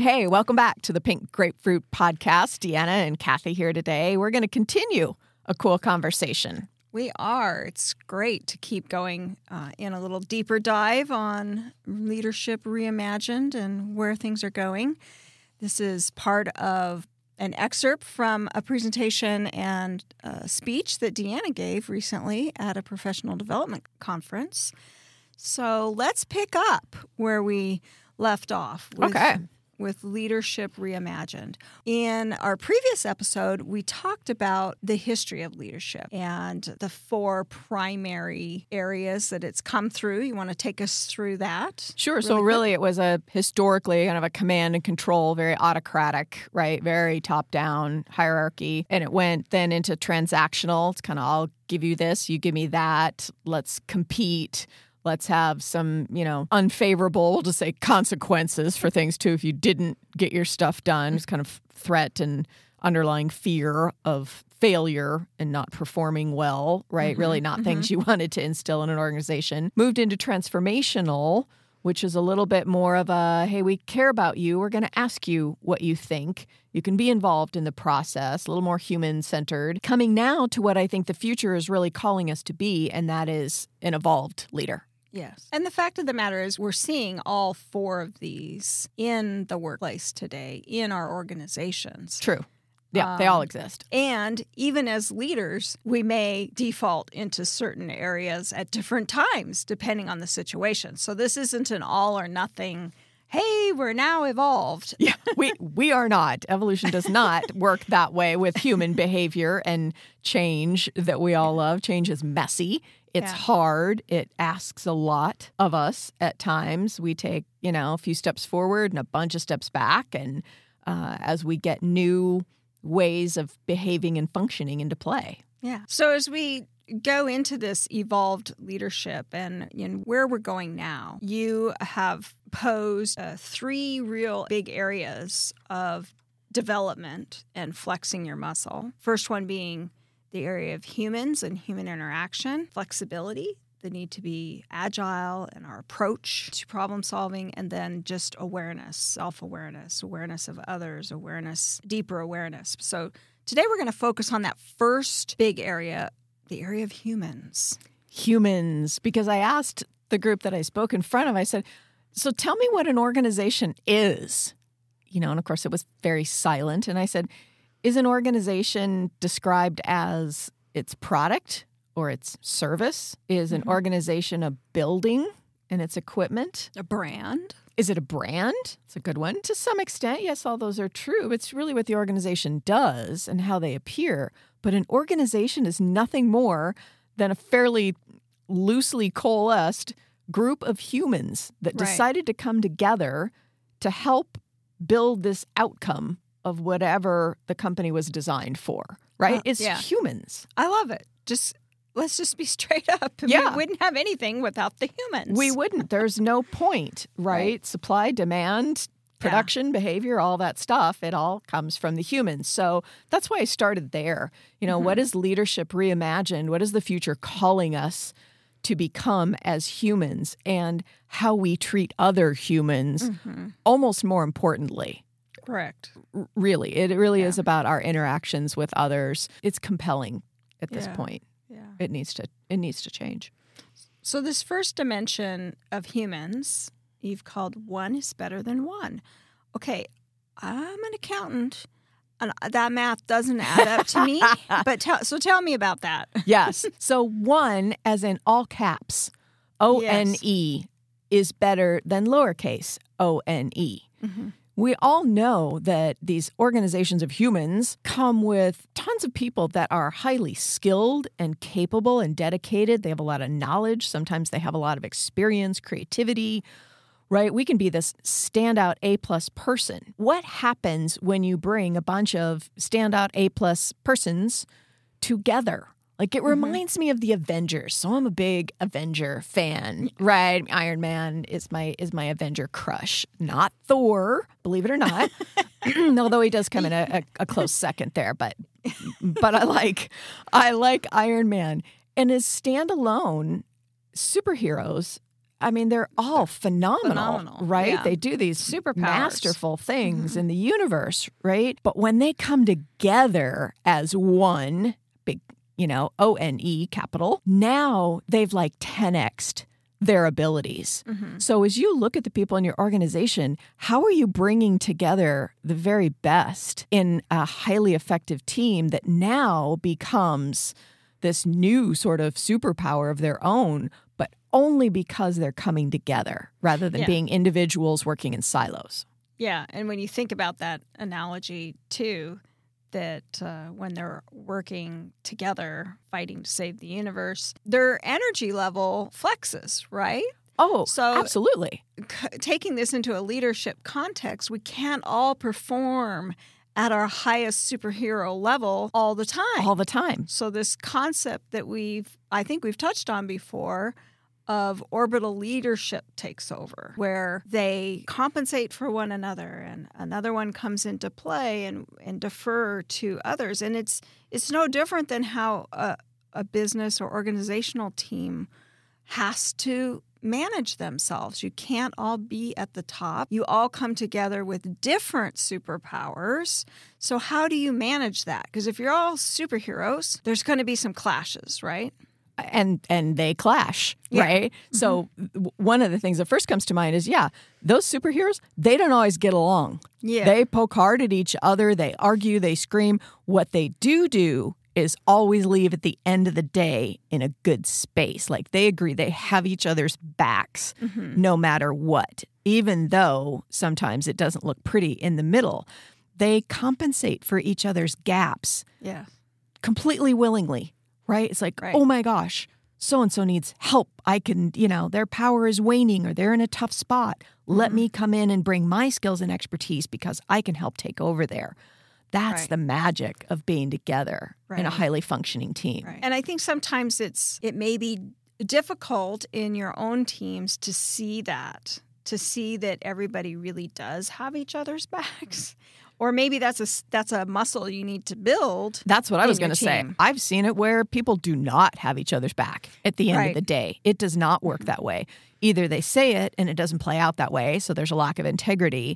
Hey, welcome back to the Pink Grapefruit Podcast. Deanna and Kathy here today. We're going to continue a cool conversation. We are. It's great to keep going in a little deeper dive on Leadership Reimagined and where things are going. This is part of an excerpt from a presentation and a speech that Deanna gave recently at a professional development conference. So let's pick up where we left off with Leadership Reimagined. In our previous episode, we talked about the history of leadership and the 4 primary areas that it's come through. You want to take us through that? Sure. So really it was a historically kind of a command and control, very autocratic, right? Very top-down hierarchy. And it went then into transactional. It's kind of, I'll give you this, you give me that. Let's compete. Let's have some, unfavorable, we'll just say consequences for things too if you didn't get your stuff done. It's kind of threat and underlying fear of failure and not performing well, right? Really not things you wanted to instill in an organization. Moved into transformational, which is a little bit more of a, hey, we care about you. We're going to ask you what you think. You can be involved in the process, a little more human-centered. Coming now to what I think the future is really calling us to be, and that is an evolved leader. Yes. And the fact of the matter is we're seeing all 4 of these in the workplace today, in our organizations. True. Yeah, they all exist. And even as leaders, we may default into certain areas at different times, depending on the situation. So this isn't an all or nothing, hey, we're now evolved. Yeah, we are not. Evolution does not work that way with human behavior and change that we all love. Change is messy. It's hard. It asks a lot of us at times. We take, a few steps forward and a bunch of steps back. And as we get new ways of behaving and functioning into play. Yeah. So as we go into this evolved leadership and where we're going now, you have posed 3 real big areas of development and flexing your muscle. First one being the area of humans and human interaction, flexibility, the need to be agile in our approach to problem solving, and then just awareness, self-awareness, awareness of others, deeper awareness. So today we're going to focus on that first big area, the area of humans. Humans, because I asked the group that I spoke in front of, I said, so tell me what an organization is. And of course it was very silent. And I said, is an organization described as its product or its service? Is an organization a building and its equipment? A brand? Is it a brand? It's a good one. To some extent, yes, all those are true. It's really what the organization does and how they appear. But an organization is nothing more than a fairly loosely coalesced group of humans that decided to come together to help build this outcome of whatever the company was designed for, right? It's humans. I love it. Let's just be straight up. Yeah. We wouldn't have anything without the humans. We wouldn't. There's no point, right? Supply, demand, production, behavior, all that stuff, it all comes from the humans. So that's why I started there. What is Leadership Reimagined? What is the future calling us to become as humans and how we treat other humans, almost more importantly? Correct. Really. It really is about our interactions with others. It's compelling at this point. Yeah. It needs to change. So this first dimension of humans, you've called one is better than one. Okay, I'm an accountant, and that math doesn't add up to me. But tell me about that. Yes. So one, as in all caps, O-N-E, is better than lowercase O-N-E. We all know that these organizations of humans come with tons of people that are highly skilled and capable and dedicated. They have a lot of knowledge. Sometimes they have a lot of experience, creativity, right? We can be this standout A-plus person. What happens when you bring a bunch of standout A-plus persons together? Like, it reminds me of the Avengers. So I'm a big Avenger fan, right? Iron Man is my Avenger crush. Not Thor, believe it or not. Although he does come in a close second there. But I like Iron Man. And as standalone superheroes, I mean, they're all phenomenal, right? Yeah. They do these Superpowers. masterful things in the universe, right? But when they come together as one big, ONE capital, now they've like 10x'd their abilities. So as you look at the people in your organization, how are you bringing together the very best in a highly effective team that now becomes this new sort of superpower of their own, but only because they're coming together rather than being individuals working in silos? Yeah, and when you think about that analogy too, that when they're working together, fighting to save the universe, their energy level flexes, right? Oh, So- absolutely. Taking this into a leadership context, we can't all perform at our highest superhero level all the time. All the time. So this concept that I think we've touched on before of orbital leadership takes over, where they compensate for one another and another one comes into play and defer to others. And it's no different than how a business or organizational team has to manage themselves. You can't all be at the top. You all come together with different superpowers. So how do you manage that? Because if you're all superheroes, there's going to be some clashes, right? And they clash, right? So one of the things that first comes to mind is, those superheroes, they don't always get along. Yeah. They poke hard at each other. They argue. They scream. What they do is always leave at the end of the day in a good space. Like they agree. They have each other's backs no matter what, even though sometimes it doesn't look pretty in the middle. They compensate for each other's gaps completely willingly. Right? It's like, oh my gosh, so-and-so needs help. I can, their power is waning or they're in a tough spot. Let me come in and bring my skills and expertise because I can help take over there. That's the magic of being together in a highly functioning team. Right. And I think sometimes it may be difficult in your own teams to see that everybody really does have each other's backs. Or maybe that's a muscle you need to build. That's what I was going to say. team. I've seen it where people do not have each other's back at the end of the day. It does not work that way. Either they say it and it doesn't play out that way, so there's a lack of integrity,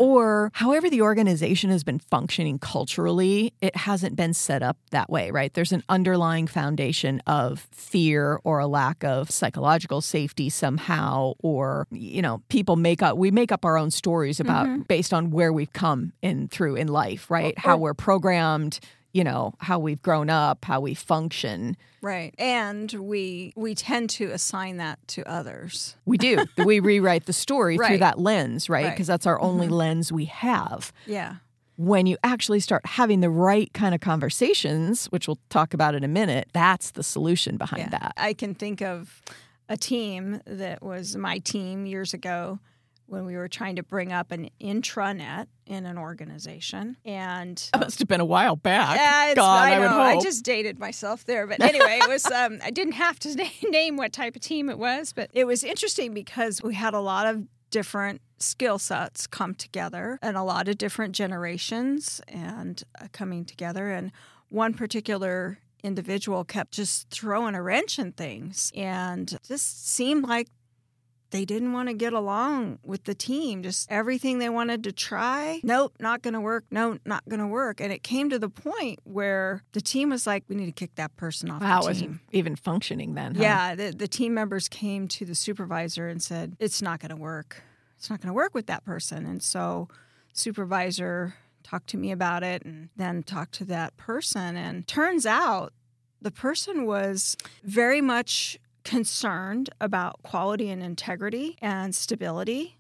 or however the organization has been functioning culturally, it hasn't been set up that way, right? There's an underlying foundation of fear or a lack of psychological safety somehow, or, people make up our own stories about based on where we've come through in life, right? How we're programmed, how we've grown up, how we function. Right. And we tend to assign that to others. We do. We rewrite the story through Right. that lens, right? Right. Because that's our only lens we have. Yeah. When you actually start having the right kind of conversations, which we'll talk about in a minute, that's the solution behind that. I can think of a team that was my team years ago when we were trying to bring up an intranet in an organization. And That must have been a while back. I I would know. hope. I just dated myself there. But anyway, it was I didn't have to name what type of team it was, but it was interesting because we had a lot of different skill sets come together and a lot of different generations and coming together. And one particular individual kept just throwing a wrench in things and just seemed like they didn't want to get along with the team. Just everything they wanted to try. Nope, not going to work. No, not going to work. And it came to the point where the team was like, we need to kick that person off Wow, the it team. wasn't even functioning then. Huh? Yeah, the team members came to the supervisor and said, it's not going to work. It's not going to work with that person. And so supervisor talked to me about it and then talked to that person. And turns out the person was very much concerned about quality and integrity and stability.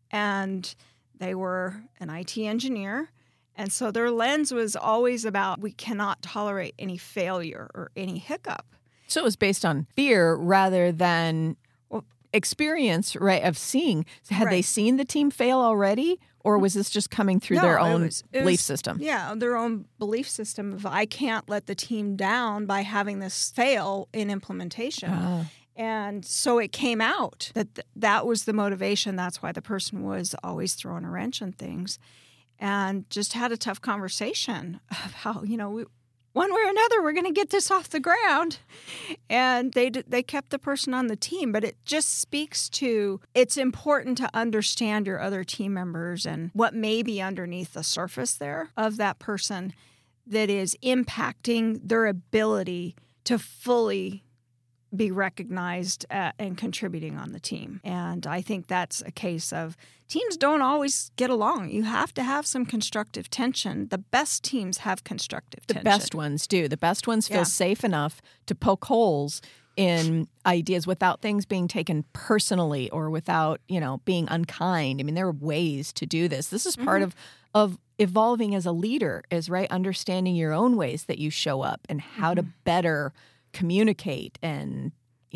And they were an IT engineer. And so their lens was always about we cannot tolerate any failure or any hiccup. So it was based on fear rather than experience, right, of seeing. Had they seen the team fail already, or was this just coming through their own belief system? Yeah, their own belief system of I can't let the team down by having this fail in implementation. And so it came out that that was the motivation. That's why the person was always throwing a wrench in things. And just had a tough conversation of how, one way or another, we're going to get this off the ground. And they kept the person on the team. But it just speaks to it's important to understand your other team members and what may be underneath the surface there of that person that is impacting their ability to fully be recognized and contributing on the team. And I think that's a case of teams don't always get along. You have to have some constructive tension. The best teams have constructive tension. The best ones do. The best ones feel safe enough to poke holes in ideas without things being taken personally or without, being unkind. I mean, there are ways to do this. This is part of evolving as a leader, is right, understanding your own ways that you show up and how to better communicate and,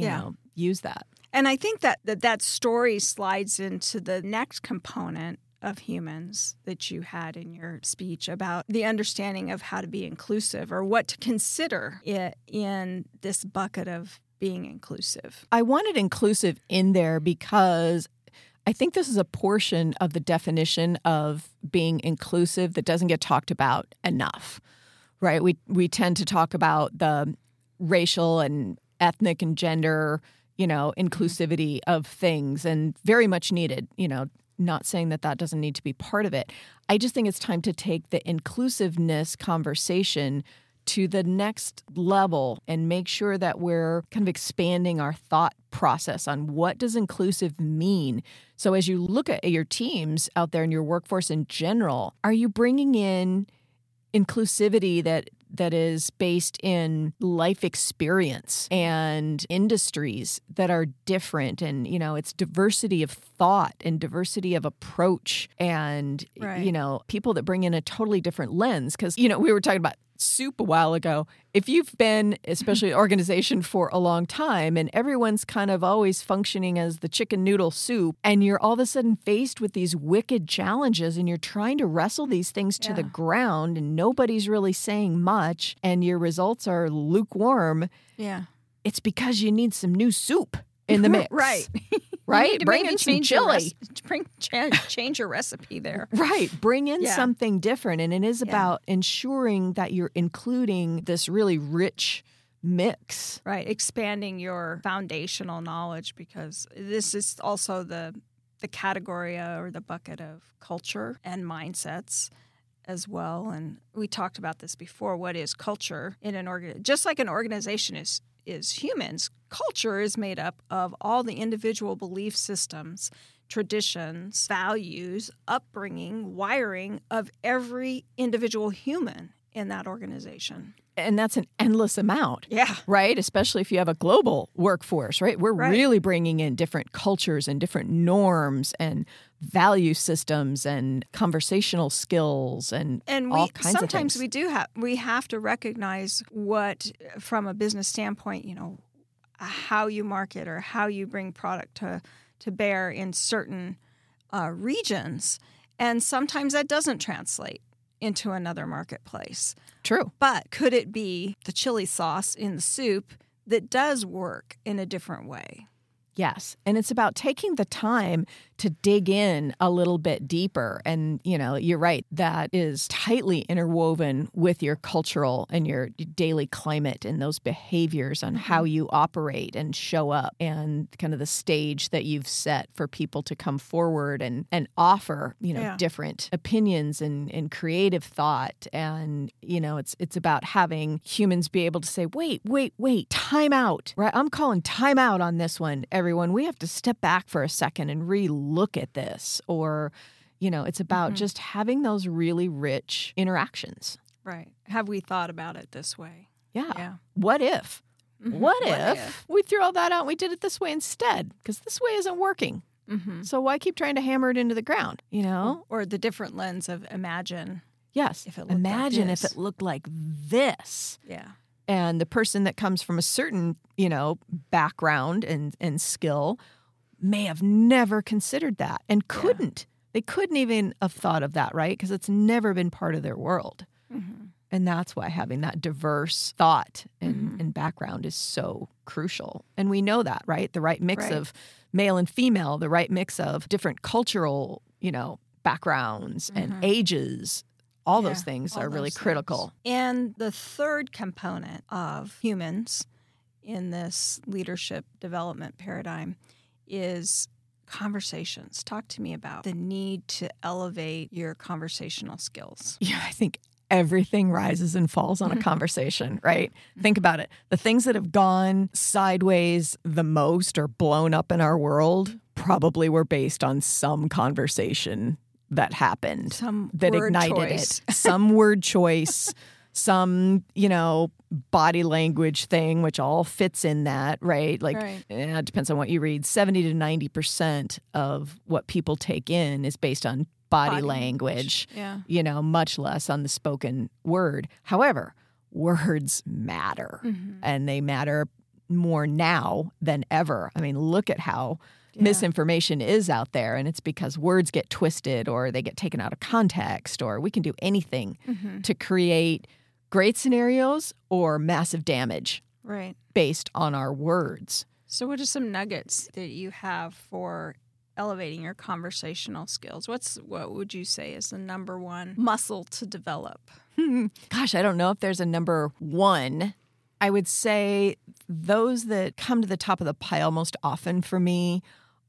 use that. And I think that story slides into the next component of humans that you had in your speech about the understanding of how to be inclusive or what to consider in this bucket of being inclusive. I wanted inclusive in there because I think this is a portion of the definition of being inclusive that doesn't get talked about enough, right? We tend to talk about the racial and ethnic and gender, inclusivity of things, and very much needed, not saying that doesn't need to be part of it. I just think it's time to take the inclusiveness conversation to the next level and make sure that we're kind of expanding our thought process on what does inclusive mean. So as you look at your teams out there in your workforce in general, are you bringing in inclusivity that is based in life experience and industries that are different, and it's diversity of thought and diversity of approach, and people that bring in a totally different lens, because we were talking about soup a while ago. If you've been, especially an organization for a long time, and everyone's kind of always functioning as the chicken noodle soup, and you're all of a sudden faced with these wicked challenges, and you're trying to wrestle these things to the ground, and nobody's really saying much, and your results are lukewarm, it's because you need some new soup in the mix. Right. Right? Bring in some chili. Change your recipe there. Right. Bring in something different. And it is about ensuring that you're including this really rich mix. Right. Expanding your foundational knowledge, because this is also the category or the bucket of culture and mindsets as well. And we talked about this before. What is culture in an organization? Just like an organization is humans, culture is made up of all the individual belief systems, traditions, values, upbringing, wiring of every individual human in that organization. And that's an endless amount. Yeah. Right? Especially if you have a global workforce, right? We're really bringing in different cultures and different norms and value systems and conversational skills and all kinds of things. Sometimes we have to recognize what, from a business standpoint, how you market or how you bring product to bear in certain regions. And sometimes that doesn't translate into another marketplace. True. But could it be the chili sauce in the soup that does work in a different way? Yes. And it's about taking the time to dig in a little bit deeper. And, you're right, that is tightly interwoven with your cultural and your daily climate and those behaviors on how you operate and show up, and kind of the stage that you've set for people to come forward and offer, different opinions and creative thought. And, it's about having humans be able to say, wait, time out, right? I'm calling time out on this one, everyone. We have to step back for a second and look at this. Or, it's about just having those really rich interactions. Right. Have we thought about it this way? Yeah. What if? What if we threw all that out and we did it this way instead? Because this way isn't working. So why keep trying to hammer it into the ground, Or the different lens of imagine. Yes. Imagine if it looked like this. Yeah. And the person that comes from a certain, background and skill may have never considered that and couldn't. They couldn't even have thought of that, right? Because it's never been part of their world. And that's why having that diverse thought and background is so crucial. And we know that, right? The right mix of male and female, the right mix of different cultural, backgrounds and ages. All those things are really critical. And the third component of humans in this leadership development paradigm is conversations. Talk to me about the need to elevate your conversational skills. Yeah, I think everything rises and falls on a conversation, right? Think about it. The things that have gone sideways the most or blown up in our world probably were based on some conversation that happened, that ignited it. Some word choice, some, body language thing, which all fits in that, right? It depends on what you read. 70 to 90% of what people take in is based on body language, much less on the spoken word. However, words matter, and they matter more now than ever. I mean, look at how misinformation is out there, and it's because words get twisted or they get taken out of context, or we can do anything to create great scenarios or massive damage based on our words. So what are some nuggets that you have for elevating your conversational skills? What would you say is the number one muscle to develop? Gosh, I don't know if there's a number one. I would say those that come to the top of the pile most often for me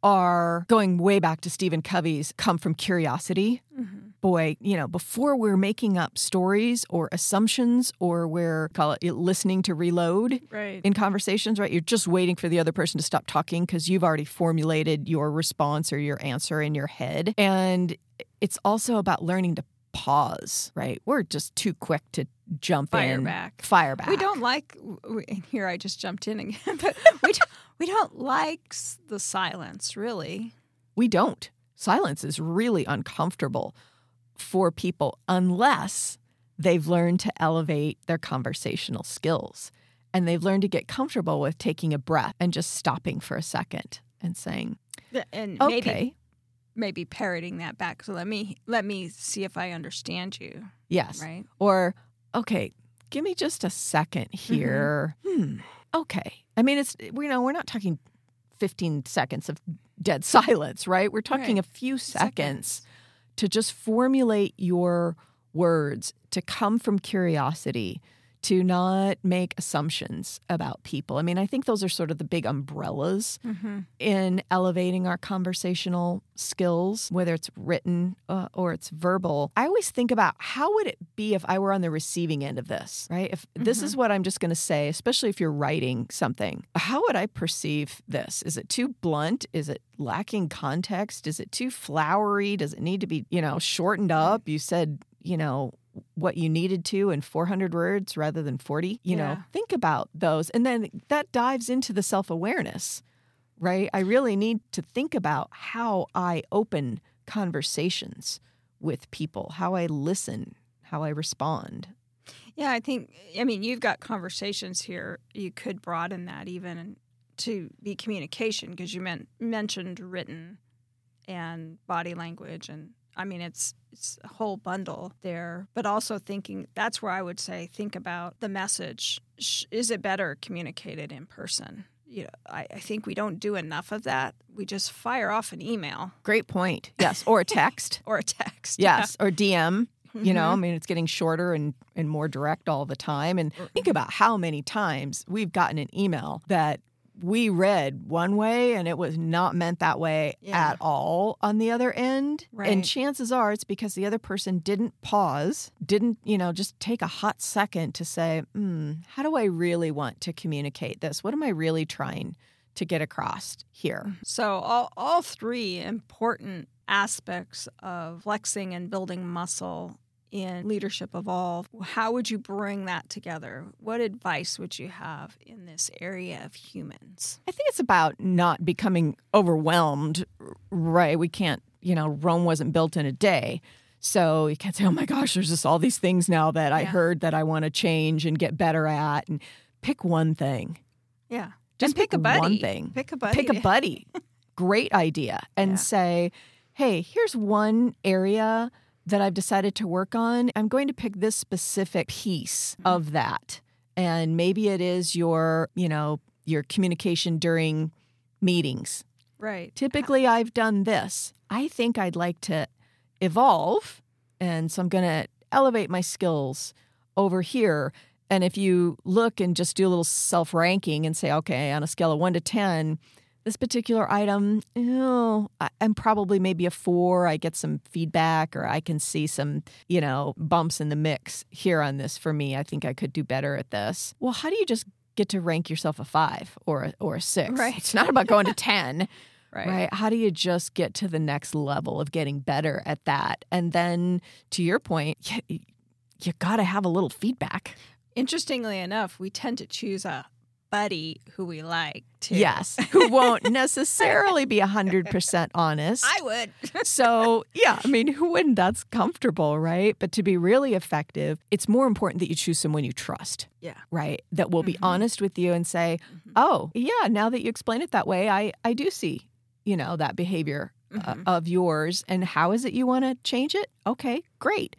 are going way back to Stephen Covey's come from curiosity. Boy, before we're making up stories or assumptions or we're listening to reload in conversations, right? You're just waiting for the other person to stop talking because you've already formulated your response or your answer in your head. And it's also about learning to pause, right? We're just too quick to jump in. Fire back. We don't like, here I just jumped in again, but we don't like the silence, really. We don't. Silence is really uncomfortable for people unless they've learned to elevate their conversational skills. And they've learned to get comfortable with taking a breath and just stopping for a second and saying, and okay. Maybe parroting that back. So let me see if I understand you. Yes. Right. Or, okay, give me just a second here. Okay. I mean, we're not talking 15 seconds of dead silence, right? We're talking a few seconds to just formulate your words, to come from curiosity, to not make assumptions about people. I mean, I think those are sort of the big umbrellas in elevating our conversational skills, whether it's written or it's verbal. I always think about how would it be if I were on the receiving end of this, right? If this is what I'm just going to say, especially if you're writing something, how would I perceive this? Is it too blunt? Is it lacking context? Is it too flowery? Does it need to be, shortened up? You said, what you needed to in 400 words rather than 40, think about those. And then that dives into the self-awareness, right? I really need to think about how I open conversations with people, how I listen, how I respond. Yeah, you've got conversations here. You could broaden that even to be communication because you mentioned written and body language and it's a whole bundle there, but also that's where I would say, think about the message. Is it better communicated in person? I think we don't do enough of that. We just fire off an email. Great point. Yes. Or a text. Yes. Or DM. It's getting shorter and more direct all the time. And think about how many times we've gotten an email that we read one way and it was not meant that way at all on the other end. Right. And chances are it's because the other person didn't pause, didn't, just take a hot second to say, how do I really want to communicate this? What am I really trying to get across here? So all three important aspects of flexing and building muscle in Leadership Evolve, how would you bring that together? What advice would you have in this area of humans? I think it's about not becoming overwhelmed, right? We can't, Rome wasn't built in a day. So you can't say, oh my gosh, there's just all these things now that I heard that I want to change and get better at. And pick one thing. Yeah. Just pick a buddy. One thing. Pick a buddy. Pick a buddy. Great idea. And say, hey, here's one area that I've decided to work on. I'm going to pick this specific piece of that. And maybe it is your communication during meetings. Right. Typically, I've done this. I think I'd like to evolve. And so I'm going to elevate my skills over here. And if you look and just do a little self-ranking and say, okay, on a scale of 1 to 10, this particular item, I'm probably maybe a 4. I get some feedback, or I can see some, bumps in the mix here on this for me. I think I could do better at this. Well, how do you just get to rank yourself a 5 or a 6? Right. It's not about going to 10. Right. How do you just get to the next level of getting better at that? And then, to your point, you got to have a little feedback. Interestingly enough, we tend to choose a buddy who we like, too. Yes, who won't necessarily be 100% honest. I would. So, who wouldn't? That's comfortable, right? But to be really effective, it's more important that you choose someone you trust. Yeah. Right? That will be honest with you and say, oh, yeah, now that you explain it that way, I do see, that behavior of yours. And how is it you want to change it? Okay, great.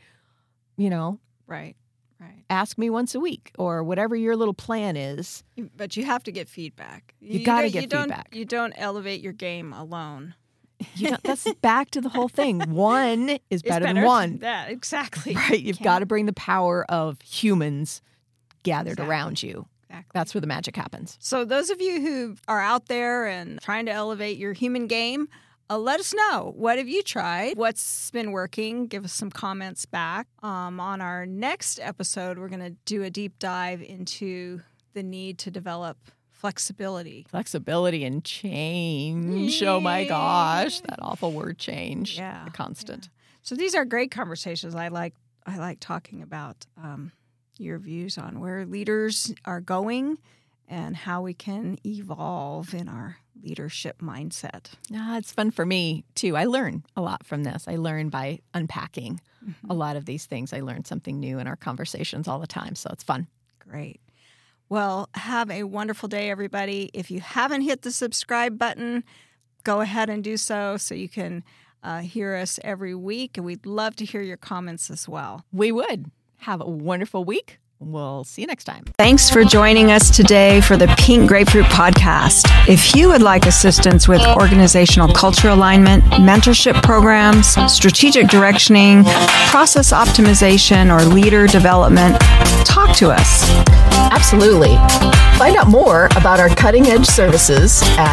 Right. Ask me once a week or whatever your little plan is. But you have to get feedback. You got to get feedback. You don't elevate your game alone. That's back to the whole thing. One is better than one. That, exactly. Right. You've got to bring the power of humans gathered around you. Exactly. That's where the magic happens. So those of you who are out there and trying to elevate your human game, let us know. What have you tried? What's been working? Give us some comments back. On our next episode, we're going to do a deep dive into the need to develop flexibility. Flexibility and change. Oh my gosh, that awful word change. Yeah. A constant. Yeah. So these are great conversations. I like talking about your views on where leaders are going and how we can evolve in our leadership mindset. It's fun for me, too. I learn a lot from this. I learn by unpacking a lot of these things. I learn something new in our conversations all the time, so it's fun. Great. Well, have a wonderful day, everybody. If you haven't hit the subscribe button, go ahead and do so you can hear us every week, and we'd love to hear your comments as well. We would. Have a wonderful week. We'll see you next time. Thanks for joining us today for the Pink Grapefruit Podcast. If you would like assistance with organizational culture alignment, mentorship programs, strategic directioning, process optimization, or leader development, talk to us. Absolutely. Find out more about our cutting-edge services at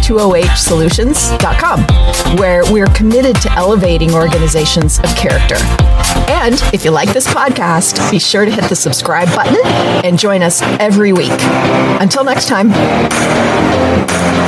K2OHsolutions.com, where we're committed to elevating organizations of character. And if you like this podcast, be sure to hit the subscribe button and join us every week. Until next time.